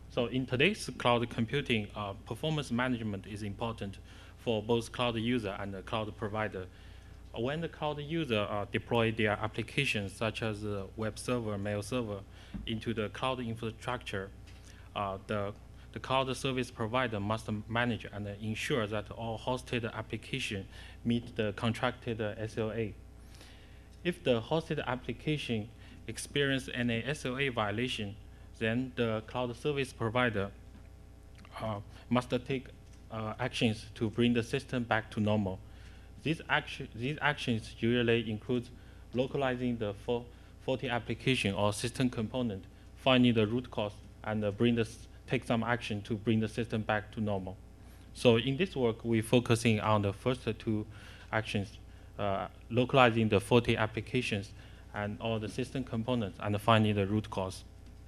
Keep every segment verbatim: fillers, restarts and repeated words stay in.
So in today's cloud computing, uh, performance management is important for both cloud user and the cloud provider. When the cloud user uh, deploy their applications such as the web server, mail server into the cloud infrastructure, uh, the, the cloud service provider must manage and ensure that all hosted applications meet the contracted uh, S L A. If the hosted application experiences any S L A violation, then the cloud service provider uh, must take uh, actions to bring the system back to normal. These, action, these actions usually include localizing the faulty application or system component, finding the root cause, and uh, bring the, take some action to bring the system back to normal. So in this work, we're focusing on the first two actions, uh, localizing the faulty applications and all the system components and finding the root cause.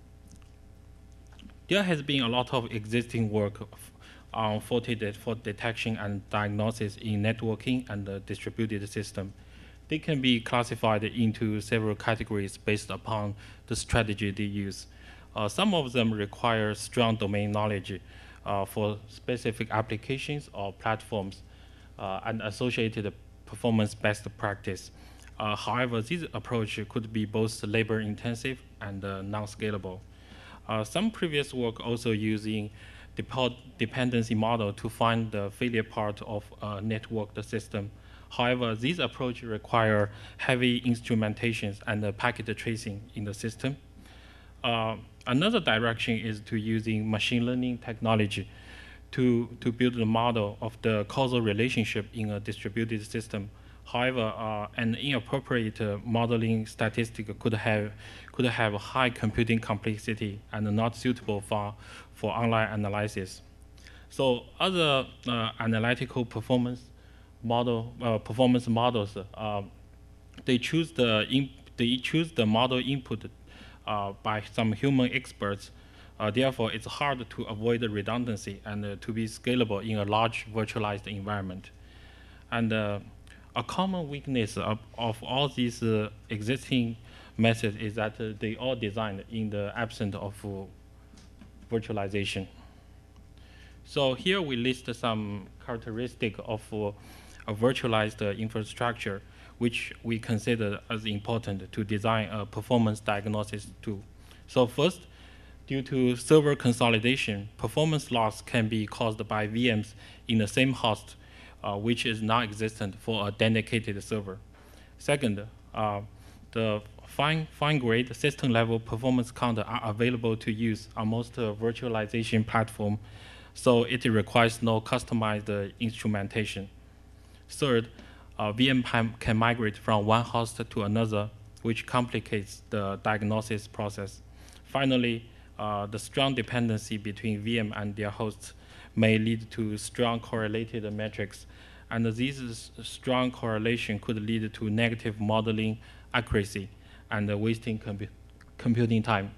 There has been a lot of existing work on faulty de fault detection and diagnosis in networking and the distributed system. They can be classified into several categories based upon the strategy they use. Uh, some of them require strong domain knowledge uh, for specific applications or platforms uh, and associated performance best practice. Uh, however, this approach could be both labor-intensive and uh, non-scalable. Uh, some previous work also using dependency model to find the failure part of a networked system. However, this approach require heavy instrumentations and uh, packet tracing in the system. Uh, another direction is to using machine learning technology to, to build a model of the causal relationship in a distributed system. However, uh, an inappropriate uh, modeling statistic could have could have high computing complexity and not suitable for for online analysis. So other uh, analytical performance model uh, performance models uh, they choose the in, they choose the model input uh, by some human experts. Uh, therefore, it's hard to avoid the redundancy and uh, to be scalable in a large virtualized environment. And uh, a common weakness of, of all these uh, existing methods is that uh, they all designed in the absence of uh, virtualization. So here we list some characteristics of uh, a virtualized uh, infrastructure, which we consider as important to design a performance diagnosis tool. So first, due to server consolidation, performance loss can be caused by V Ms in the same host, Uh, which is non-existent for a dedicated server. Second, uh, the fine, fine-grade system-level performance counter are available to use on most uh, virtualization platform, so it requires no customized uh, instrumentation. Third, uh, V M can migrate from one host to another, which complicates the diagnosis process. Finally, uh, the strong dependency between V M and their hosts may lead to strong correlated metrics, and this strong correlation could lead to negative modeling accuracy and wasting compu computing time.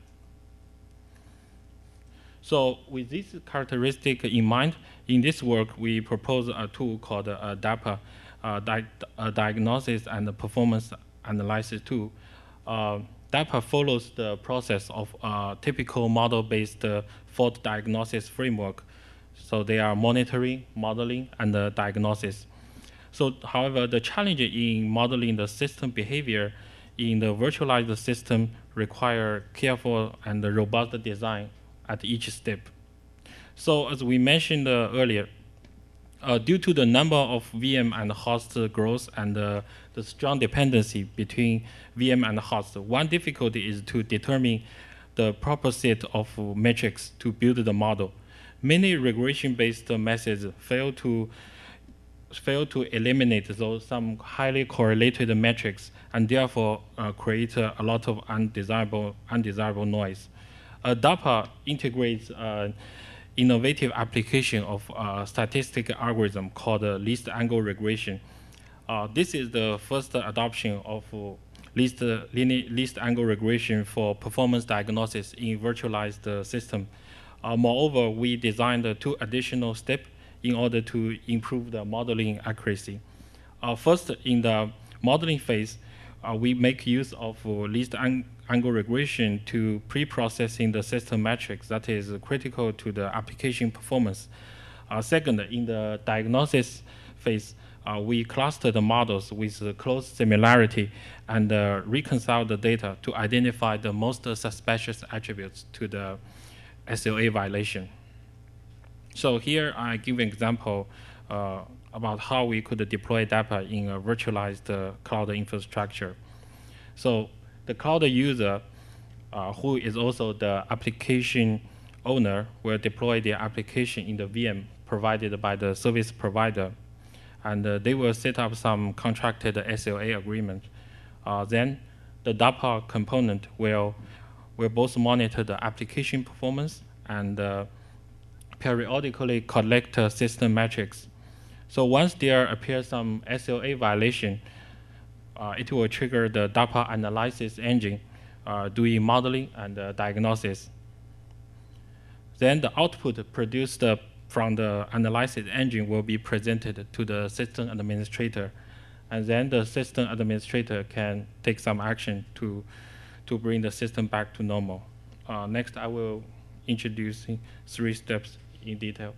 So with this characteristic in mind, in this work, we propose a tool called a DAPA, uh, di a diagnosis and performance analysis tool. Uh, DAPA follows the process of a typical model-based uh, fault diagnosis framework. So they are monitoring, modeling, and uh, diagnosis. So, however, the challenge in modeling the system behavior in the virtualized system require careful and robust design at each step. So, as we mentioned uh, earlier, uh, due to the number of V M and host growth and uh, the strong dependency between V M and host, one difficulty is to determine the proper set of metrics to build the model. Many regression-based methods fail to fail to eliminate those some highly correlated metrics and therefore uh, create uh, a lot of undesirable undesirable noise. Uh, DAPA integrates an innovative application of a statistical algorithm called uh, least angle regression. Uh, this is the first adoption of uh, least, uh, least angle regression for performance diagnosis in virtualized uh, system. Uh, moreover, we designed uh, two additional steps in order to improve the modeling accuracy. Uh, first, in the modeling phase, uh, we make use of uh, least ang angle regression to pre-processing the system metrics that is critical to the application performance. Uh, second, in the diagnosis phase, uh, we cluster the models with uh, close similarity and uh, reconcile the data to identify the most uh, suspicious attributes to the S L A violation. So here I give an example uh, about how we could deploy D A P A in a virtualized uh, cloud infrastructure. So the cloud user, uh, who is also the application owner, will deploy their application in the V M provided by the service provider. And uh, they will set up some contracted S L A agreement. Uh, then the D A P A component will, will both monitor the application performance and uh, periodically collect uh, system metrics. So once there appears some S L A violation, uh, it will trigger the D A P A analysis engine uh, doing modeling and uh, diagnosis. Then the output produced uh, from the analysis engine will be presented to the system administrator. And then the system administrator can take some action to, to bring the system back to normal. Uh, next, I will introduce three steps in detail.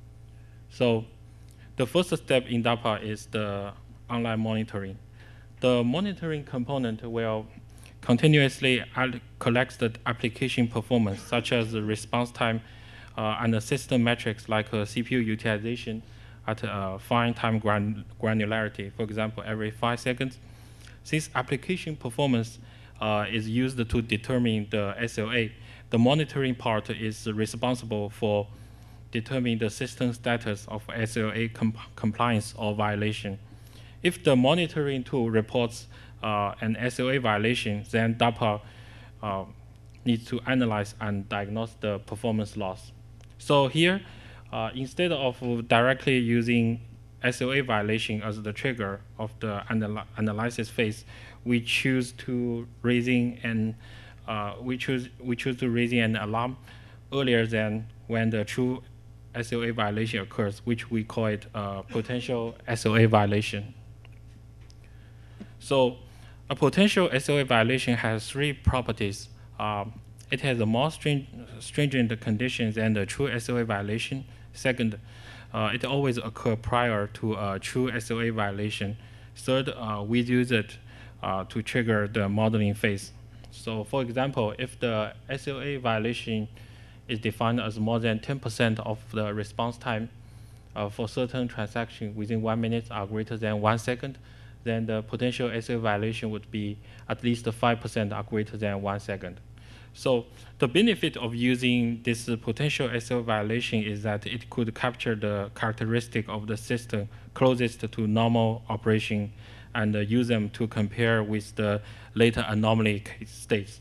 So the first step in D A P A is the online monitoring. The monitoring component will continuously collect the application performance, such as the response time uh, and the system metrics like uh, C P U utilization at uh, fine time gran granularity, for example, every five seconds. Since application performance uh, is used to determine the S L A, the monitoring part is responsible for determining the system status of S L A comp compliance or violation. If the monitoring tool reports uh, an S L A violation, then D A P A uh, needs to analyze and diagnose the performance loss. So here, uh, instead of directly using S L A violation as the trigger of the anal analysis phase, we choose to raising an uh, we choose we choose to raising an alarm earlier than when the true S L A violation occurs, which we call it uh, potential S L A violation. So a potential S L A violation has three properties. Um, it has a more string stringent conditions than the true S L A violation. Second, uh, it always occurs prior to a true S L A violation. Third, uh, we use it uh, to trigger the modeling phase. So for example, if the S L A violation is defined as more than ten percent of the response time uh, for certain transactions within one minute are greater than one second, then the potential S L A violation would be at least five percent are greater than one second. So the benefit of using this potential S L A violation is that it could capture the characteristic of the system closest to normal operation and uh, use them to compare with the later anomaly states.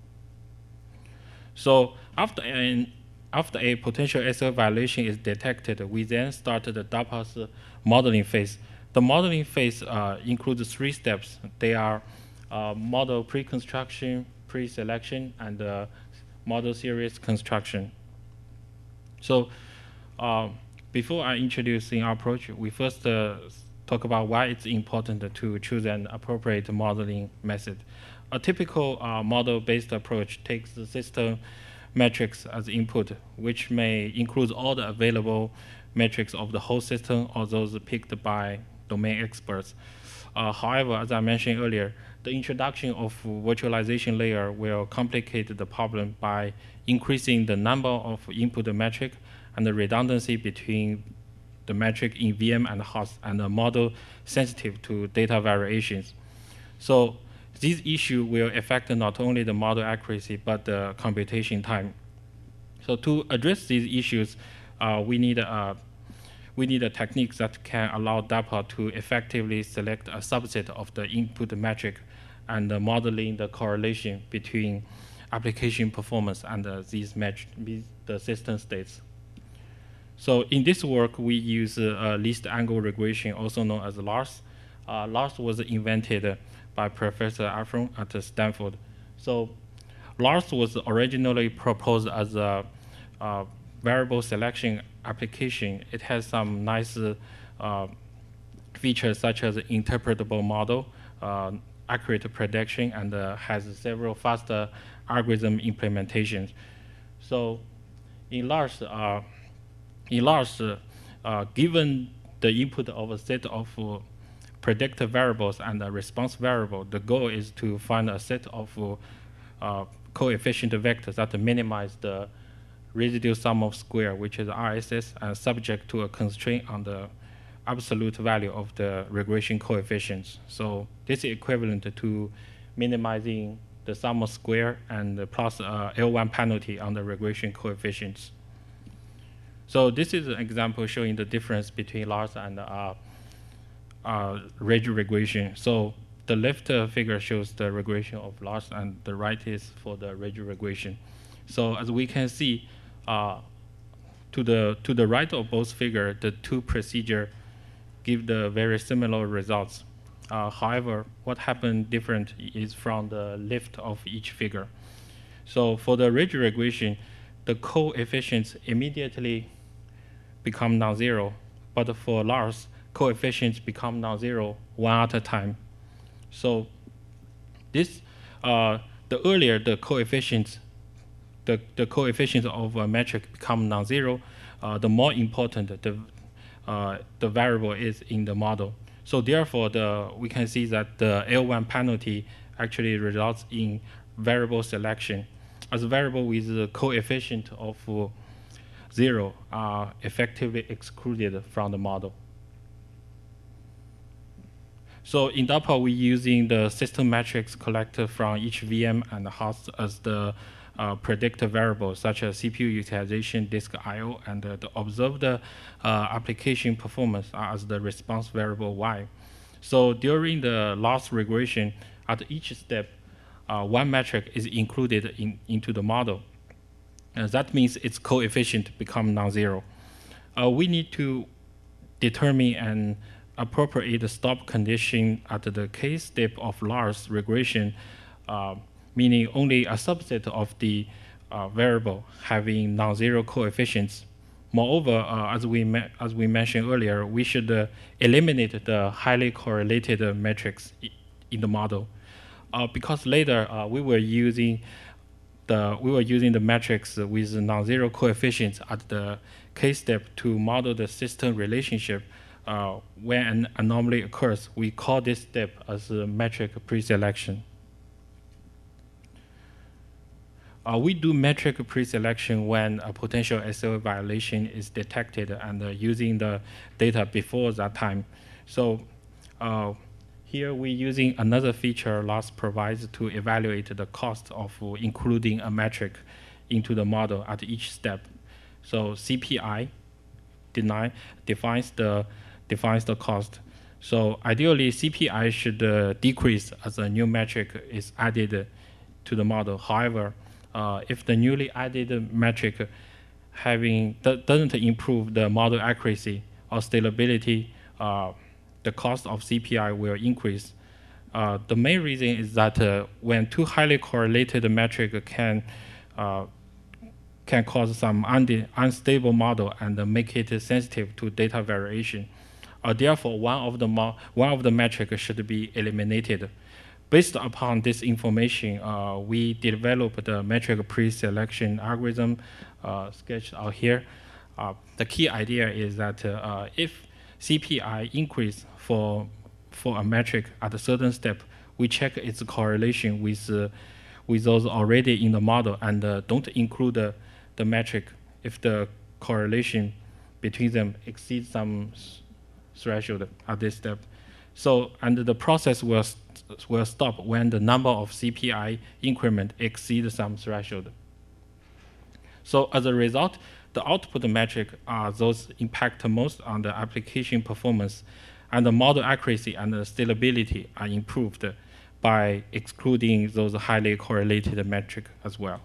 So after, an, after a potential S L A violation is detected, we then start the D A P A's modeling phase. The modeling phase uh, includes three steps. They are uh, model pre-construction, pre-selection, and uh, model series construction. So uh, before I introduce our approach, we first uh, talk about why it's important to choose an appropriate modeling method. A typical uh, model-based approach takes the system metrics as input, which may include all the available metrics of the whole system or those picked by domain experts. Uh, however, as I mentioned earlier, the introduction of virtualization layer will complicate the problem by increasing the number of input metric and the redundancy between the metric in V M and host and the model sensitive to data variations. So this issue will affect not only the model accuracy, but the computation time. So to address these issues, uh, we need a we need a technique that can allow D A P A to effectively select a subset of the input metric and uh, modeling the correlation between application performance and uh, these match the system states. So in this work, we use uh, least angle regression, also known as LARS. Uh, LARS was invented by Professor Afron at Stanford. So LARS was originally proposed as a, a variable selection application. It has some nice uh, features such as interpretable model, uh, accurate prediction and uh, has several faster algorithm implementations. So in Lars, uh, in Lars, uh, uh, given the input of a set of uh, predictor variables and a response variable, the goal is to find a set of uh, uh, coefficient vectors that minimize the residual sum of square, which is R S S, and subject to a constraint on the absolute value of the regression coefficients. So this is equivalent to minimizing the sum of square and plus uh, L one penalty on the regression coefficients. So this is an example showing the difference between Lars and uh, uh, ridge regression. So the left uh, figure shows the regression of Lars, and the right is for the ridge regression. So as we can see, uh, to the to the right of both figures, the two procedures give the very similar results. Uh, however, what happened different is from the left of each figure. So for the ridge regression, the coefficients immediately become non-zero, but for Lars, coefficients become non-zero one at a time. So this, uh, the earlier the coefficients, the, the coefficients of a metric become non-zero, uh, the more important the uh, the variable is in the model. So therefore, the we can see that the L one penalty actually results in variable selection, as a variable with a coefficient of uh, zero are effectively excluded from the model. So in DARPA, we're using the system metrics collected from each V M and host as the uh, predictor variables, such as C P U utilization, disk I O, and uh, the observed uh, application performance as the response variable Y. So during the loss regression, at each step, uh, one metric is included in, into the model. And that means its coefficient become non-zero. Uh, we need to determine an appropriate stop condition at the case step of Lars regression, uh, meaning only a subset of the uh, variable having non-zero coefficients. Moreover, uh, as we as we mentioned earlier, we should uh, eliminate the highly correlated uh, metrics in the model, uh, because later uh, we were using the we were using the metrics with non-zero coefficients at the case step to model the system relationship. Uh, when an anomaly occurs, we call this step as a metric preselection. Uh, we do metric preselection when a potential S L A violation is detected and uh, using the data before that time. So uh, here we're using another feature Lars provides to evaluate the cost of uh, including a metric into the model at each step. So C P I deny, defines the defines the cost. So ideally, C P I should uh, decrease as a new metric is added to the model. However, uh, if the newly added metric having doesn't improve the model accuracy or stability, uh, the cost of C P I will increase. Uh, the main reason is that uh, when two highly correlated metrics can uh, can cause some unstable model and uh, make it sensitive to data variation. Uh, therefore, one of the mo one of the metrics should be eliminated. Based upon this information, uh, we developed the metric pre-selection algorithm uh, sketched out here. Uh, the key idea is that uh, if C P I increase for for a metric at a certain step, we check its correlation with uh, with those already in the model and uh, don't include the, the metric if the correlation between them exceeds some threshold at this step. So, and the process will, st will stop when the number of C P I increment exceeds some threshold. So as a result, the output metric are those impact most on the application performance, and the model accuracy and the stability are improved by excluding those highly correlated metric as well.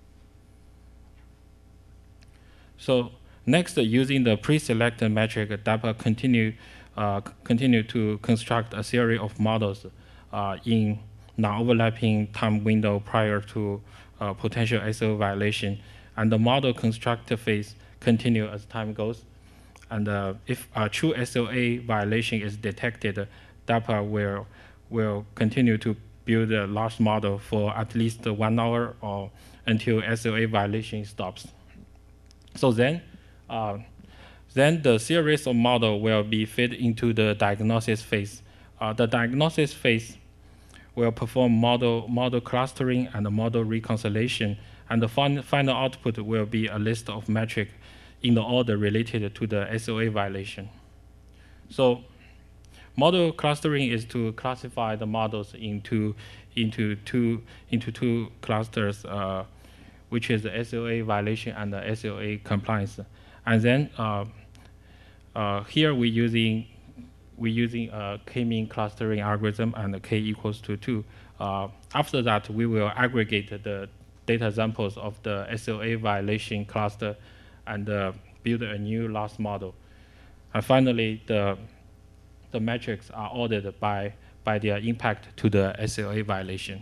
So next, using the pre-selected metric, DARPA continue, uh, continue to construct a series of models uh, in non-overlapping time window prior to uh, potential S L A violation. And the model construct phase continue as time goes. And uh, if a true S L A violation is detected, DARPA will, will continue to build a large model for at least one hour or until S L A violation stops. So then, uh, then the series of model will be fed into the diagnosis phase. Uh, the diagnosis phase will perform model, model clustering and model reconciliation, and the fin final output will be a list of metrics in the order related to the S L A violation. So model clustering is to classify the models into, into, two, into two clusters, uh, which is the S L A violation and the S L A compliance. And then uh, uh, here we're using we're using a k-mean clustering algorithm and k equals to two. Uh, after that, we will aggregate the data samples of the S L A violation cluster and uh, build a new loss model. And finally, the the metrics are ordered by by their impact to the S L A violation.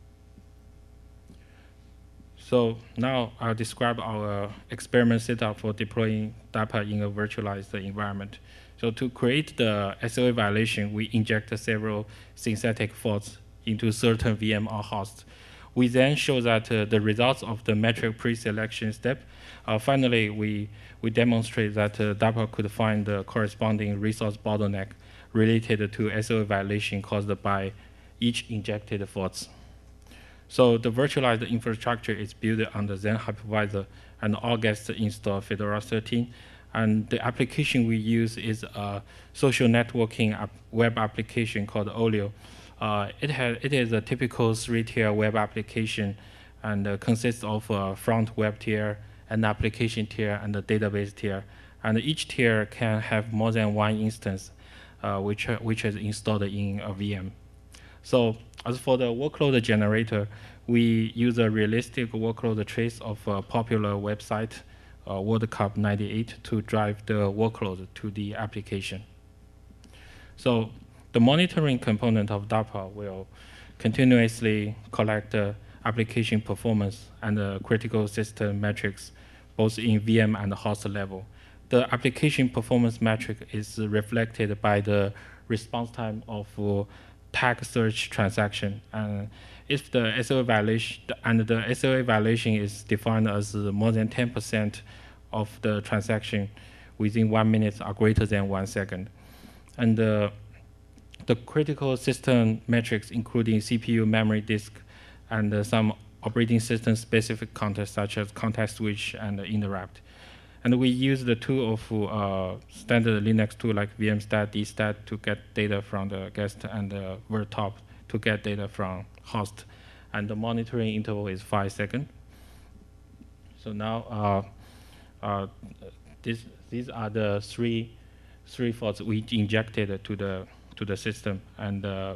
So now I'll describe our experiment setup for deploying DARPA in a virtualized environment. So to create the S L A violation, we inject several synthetic faults into certain V M or hosts. We then show that uh, the results of the metric pre-selection step. Uh, finally, we, we demonstrate that uh, DARPA could find the corresponding resource bottleneck related to S L A violation caused by each injected faults. So the virtualized infrastructure is built on the Zen hypervisor and August install Fedora thirteen. And the application we use is a social networking app, web application called Olio. Uh, it, has, it is a typical three-tier web application and uh, consists of a front web tier, an application tier, and a database tier. And each tier can have more than one instance, uh, which, which is installed in a V M. So as for the workload generator, we use a realistic workload trace of a popular website, uh, World Cup ninety-eight, to drive the workload to the application. So the monitoring component of DARPA will continuously collect uh, application performance and uh, critical system metrics, both in V M and host level. The application performance metric is reflected by the response time of uh, tag search transaction. And if the S L A violation and the S L A violation is defined as more than ten percent of the transaction within one minute or greater than one second. And uh, the critical system metrics, including C P U, memory disk, and uh, some operating system specific context such as context switch and uh, interrupt. And we use the tool of uh, standard Linux tool like vmstat, dstat to get data from the guest and the virtop to get data from host. And the monitoring interval is five seconds. So now uh, uh, this, these are the three, three faults we injected to the, to the system. And uh,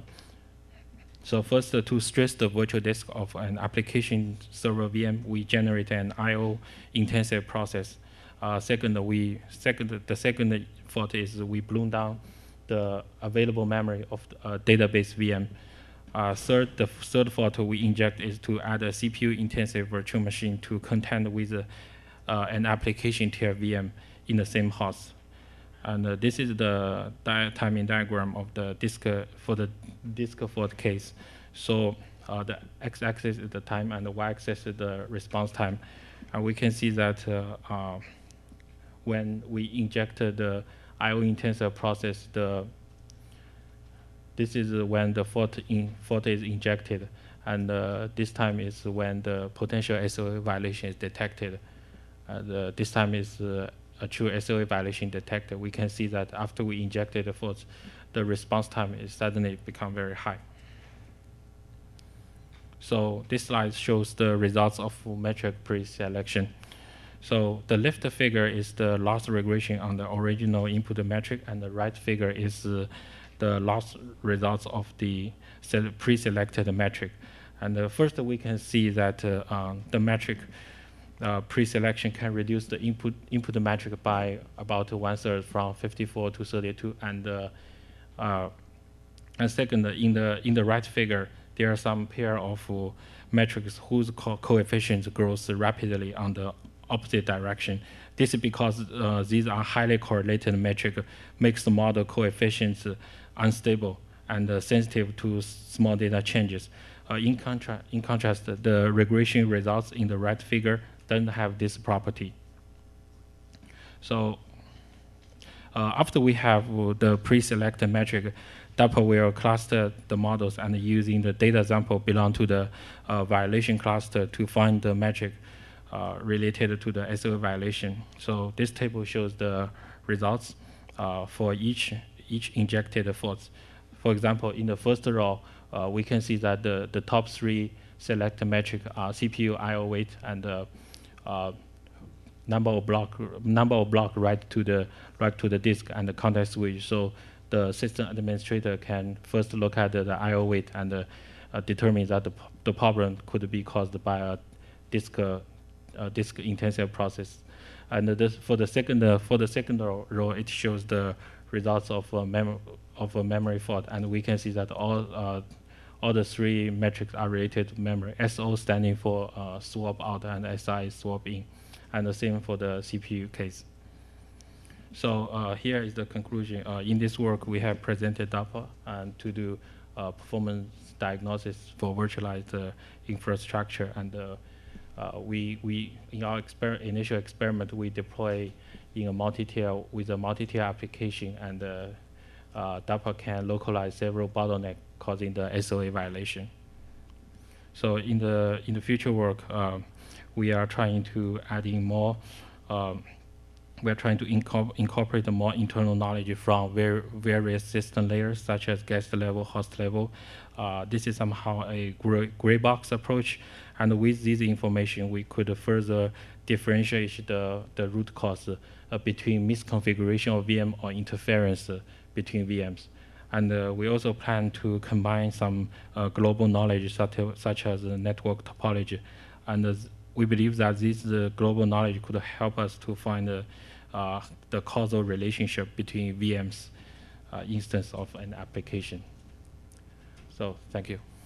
so first, uh, to stress the virtual disk of an application server V M, we generate an I O intensive process. Uh, second, we second the second fault is we bloom down the available memory of the uh, database V M. Uh, third, the third fault we inject is to add a C P U intensive virtual machine to contend with uh, uh, an application tier V M in the same host. And uh, this is the di timing diagram of the disk uh, for the disk fault case. So uh, the x-axis is the time and the y-axis is the response time. And we can see that uh, uh, when we injected the I O intensive process, the this is when the fault, in, fault is injected, and uh, this time is when the potential S L A violation is detected. And uh, this time is uh, a true S L A violation detected. We can see that after we injected the faults, the response time is suddenly become very high. So this slide shows the results of metric pre-selection. So the left figure is the loss regression on the original input metric, and the right figure is uh, the loss results of the pre-selected metric. And uh, first we can see that uh, um, the metric uh, pre-selection can reduce the input input metric by about one third from fifty-four to thirty-two. And uh, uh, and second, in the in the right figure, there are some pair of uh, metrics whose co coefficients grows rapidly on the opposite direction. This is because uh, these are highly correlated metric, makes the model coefficients uh, unstable. and uh, sensitive to small data changes. Uh, in, contra in contrast, the regression results in the right figure don't have this property. So uh, after we have uh, the pre-selected metric, DARPA will cluster the models and using the data sample belong to the uh, violation cluster to find the metric uh, related to the S O A violation. So this table shows the results uh, for each each injected faults. For example, in the first row, uh, we can see that the, the top three selected metric are C P U I O weight and uh, uh, number of block number of block write to the write to the disk and the context switch. So the system administrator can first look at the, the I O weight and uh, uh, determine that the, the problem could be caused by a disk uh, uh, disk intensive process. And uh, this, for the second uh, for the second row, it shows the results of a mem of a memory fault, and we can see that all uh, all the three metrics are related to memory. S O standing for uh, swap out and S I swap in, and the same for the C P U case. So uh, here is the conclusion. Uh, in this work, we have presented DARPA and to do uh, performance diagnosis for virtualized uh, infrastructure, and uh, uh, we we in our exper initial experiment we deploy in a multi-tier with a multi-tier application, and uh, uh, DARPA can localize several bottlenecks causing the S O A violation. So in the in the future work, uh, we are trying to add in more. Um, we are trying to incorpor incorporate more internal knowledge from ver various system layers, such as guest level, host level. Uh, this is somehow a gray, gray box approach, and with this information, we could further differentiate the, the root cause uh, between misconfiguration of V M or interference uh, between V Ms. And uh, we also plan to combine some uh, global knowledge such, such as uh, network topology. And uh, we believe that this uh, global knowledge could help us to find uh, uh, the causal relationship between V Ms uh, instance of an application. So thank you.